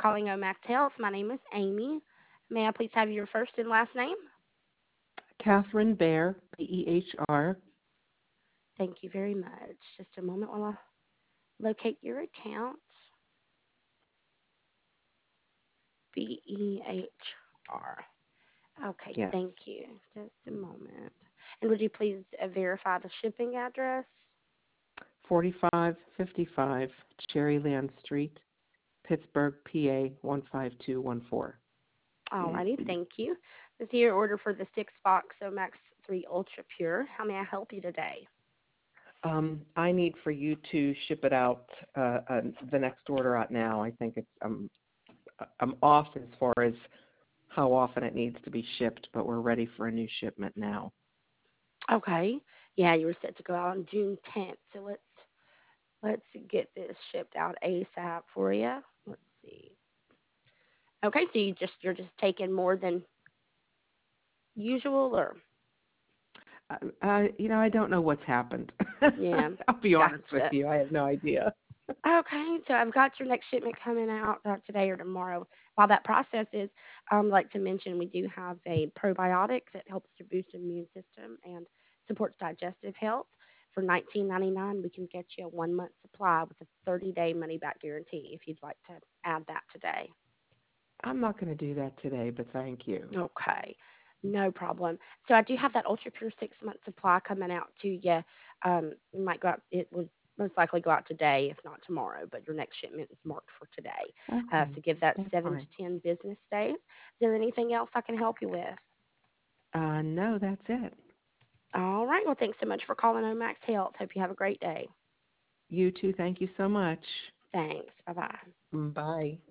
calling Omax Health. My name is Amy. May I please have your first and last name? Catherine Bear, Behr. Thank you very much. Just a moment while I locate your account. Behr. Okay, Yes. thank you. Just a moment. And would you please verify the shipping address? 4555 Cherryland Street, Pittsburgh, PA 15214. Alrighty, thank you. This is your order for the 6 box Omax 3 Ultra Pure. How may I help you today? I need for you to ship it out, the next order out now. I think I'm off as far as how often it needs to be shipped, but we're ready for a new shipment now. Okay. Yeah, you were set to go out on June 10th. So let's get this shipped out ASAP for you. Let's see. Okay, so you're just taking more than usual, or I don't know what's happened. yeah, I'll be honest with gotcha. you. I have no idea. Okay, so I've got your next shipment coming out today or tomorrow. While that process is, like to mention, we do have a probiotic that helps to boost immune system and supports digestive health. For 19.99, we can get you a 1 month supply with a 30-day money back guarantee if you'd like to add that today. I'm not going to do that today, but thank you. Okay, no problem. So I do have that Ultra Pure 6 month supply coming out to you. It might go out. It would most likely go out today, if not tomorrow. But your next shipment is marked for today. Okay, So give that that's 7 to 10 business days. Is there anything else I can help you with? fine. No, that's it. All right. Well, thanks so much for calling Omax Health. Hope you have a great day. You too. Thank you so much. Thanks. Bye bye. Bye.